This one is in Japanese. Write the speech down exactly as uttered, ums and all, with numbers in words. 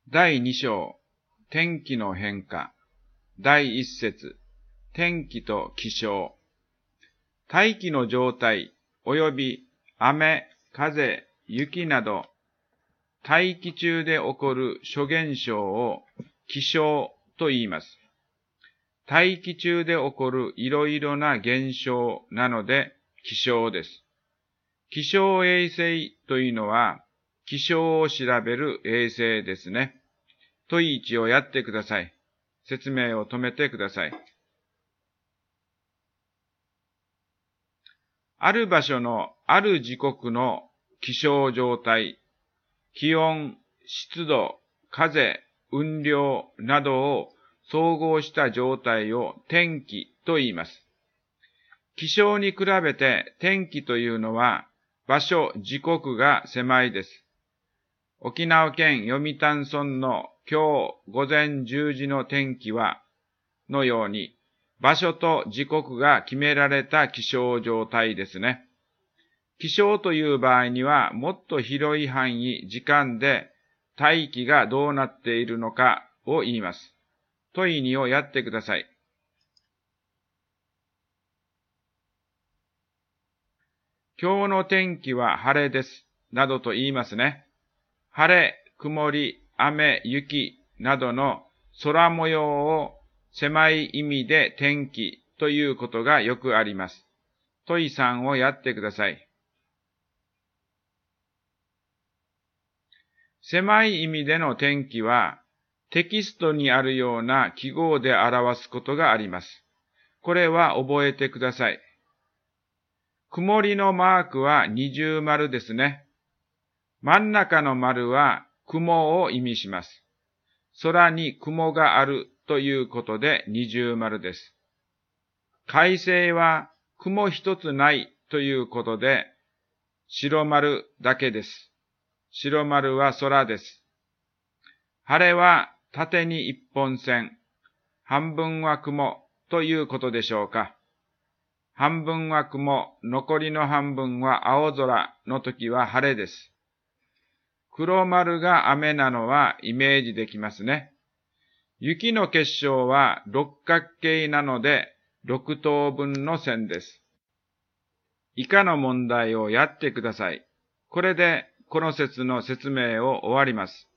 だいに章、天気の変化。だいいっ節、天気と気象。大気の状態及び雨、風、雪など、大気中で起こる諸現象を気象と言います。大気中で起こるいろいろな現象なので気象です。気象衛星というのは気象を調べる衛星ですね。問いいちをやってください。説明を止めてください。ある場所のある時刻の気象状態、気温、湿度、風、雲量などを総合した状態を天気と言います。気象に比べて天気というのは場所、時刻が狭いです。沖縄県読谷村の今日午前じゅうじの天気はのように場所と時刻が決められた気象状態ですね。気象という場合にはもっと広い範囲、時間で大気がどうなっているのかを言います。問いにをやってください。今日の天気は晴れです。などと言いますね。晴れ、曇り、雨、雪などの空模様を狭い意味で天気ということがよくあります。問いさんをやってください。狭い意味での天気はテキストにあるような記号で表すことがあります。これは覚えてください。曇りのマークは二重丸ですね。真ん中の丸は雲を意味します。空に雲があるということで二重丸です。快晴は雲一つないということで白丸だけです。白丸は空です。晴れは縦に一本線、半分は雲ということでしょうか。半分は雲、残りの半分は青空の時は晴れです。黒丸が雨なのはイメージできますね。雪の結晶は六角形なので六等分の線です。以下の問題をやってください。これでこの説の説明を終わります。